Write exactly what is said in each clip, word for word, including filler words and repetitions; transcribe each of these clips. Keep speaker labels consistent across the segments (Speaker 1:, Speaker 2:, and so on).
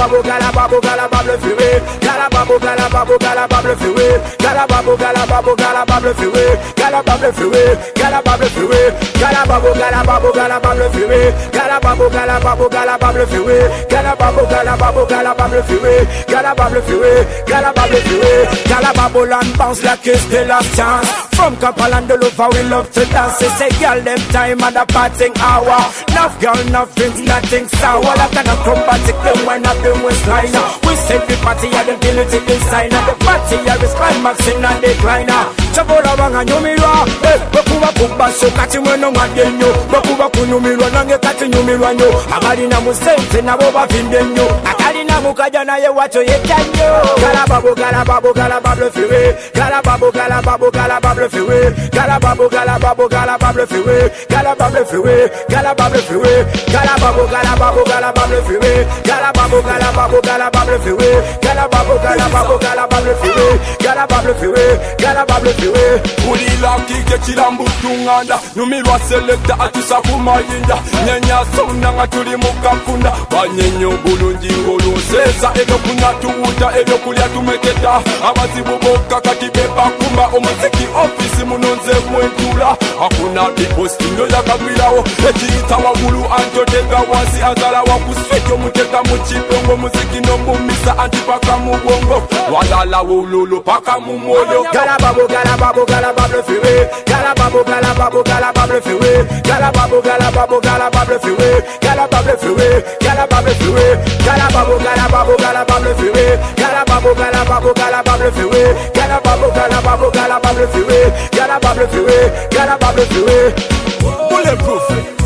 Speaker 1: babo, gala babo, gala bable fué. Gala babo, gala babo, gala bable fué. Gala babo, gala babo, gala bable fué. Gala bable fué. Gala bable fué. Gala babo, gala babo, gala bable fué. Gala babo, gala babo, gala bable fué. Gala babo, gala babo, gala bable fué. Gala bable fué. Gala bable fué. Gala babo land bounce like it's the last chance. From Kapaland to Luva we love to dance. They say girl them time at the parting hour. Enough girl, nothing, nothing sour. That kind of chromatic them when up in waistline. We say the party at the ability designer. The party here is climax in a decliner. Chabola wanga nyumirwa. Eh, bakuba kumba so kati mweno ngadenyo. Bakuba kunyumirwa nange kati nyumirwa nyo. Amari na musente na boba vindenyo. Akali na mukaja na ye wacho yetanyo. Gala babo, gala babo, gala bable fué. Gala babo, gala babo, gala bable fué. Gala babo, gala babo, gala bable fué. Gala bable fué. Gala bable fué. Gala babo, gala babo, gala bable fué. Gala babo, gala babo, gala bable fué. Gala babo, gala babo, gala bable fué. Gala bable fué. Gala bable fué.
Speaker 2: Ulila kike chilambu tunganda. Numirwa selecta atusa kumayinda. Nyenya sona nga tuli mukafunda. Banyenyo bulungi ngolo sesa. Edo kuna tuuta, edo kulia tumeketa. Abazibu boka kati beba kumba. Omazeki ofisi munonze mwentula. Hakuna biposti ndo ya kabwilao. Eti itawa gulu anto dega wasi. Azala wakuswekyo muteka muchipongo. Muziki no mumisa antipaka mubongo. Walala ululu paka mumoyo.
Speaker 1: Gala babo, gala babo, gala bable fué. Gala babo, gala babo, gala bable fué. Gala babo, gala babo, gala bable fué. Gala bable fué. Gala bable fué. Gala babo, gala babo, gala bable fué. Gala babo, gala babo, gala bable fué. Gala babo, gala babo, gala bable fué. Gala bable fué. Gala bable fué.
Speaker 2: Bulletproof.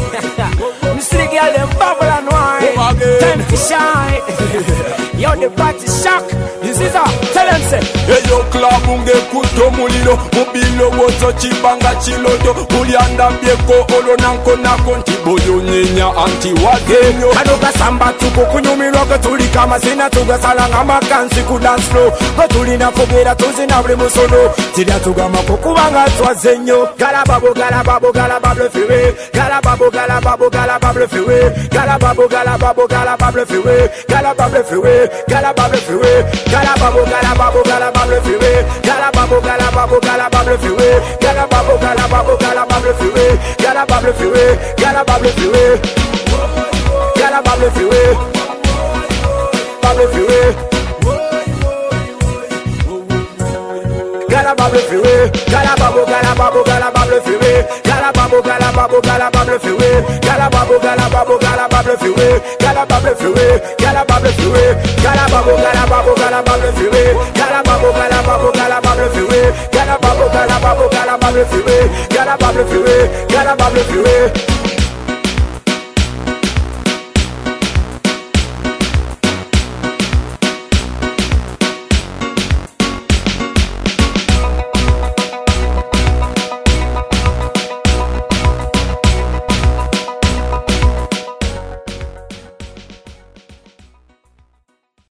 Speaker 1: Mister the girl them bubble and wine. Time to shine. Yo, the party shock. This is a tell them say.
Speaker 2: Eyo klabunge kuto mulilo. Mubilo wozo chibanga chiloto. Mulianda bieko olo nanko nako. Ntiboyo nyenya anti wagenyo.
Speaker 1: Kadoka samba tuko kunyumiro. Katuli kama sina tuga salanga makansi ku dance flow. Katuli na fogera tuzi na ule musono. Tidia tuga makukubanga twazenyo. Gala babo, gala babo, gala bable fué. Gala babo, gala babo, gala bable fué. Gala babo, gala babo, gala bable fué. Gala bable fué. Gala bable fué. Gala babo, gala babo, gala bable fué. Gala babo, gala babo, gala bable fué. Gala babo, gala babo, gala bable fué. Gala bable fué. Gala bable fué. Gala bable fué. Bable fué. Gala bable fué. Gala babo, gala babo, gala bable fué. Gala babo, gala babo, gala bable fué. Gala babo, gala babo, gala bable fué. Gala bable fué. Gala bable fué. Gala babo, gala babo, gala bable fué. Gala babo, gala babo, gala bable fué. Gala babo, gala babo, gala bable fué. Gala bable fué. Gala bable fué.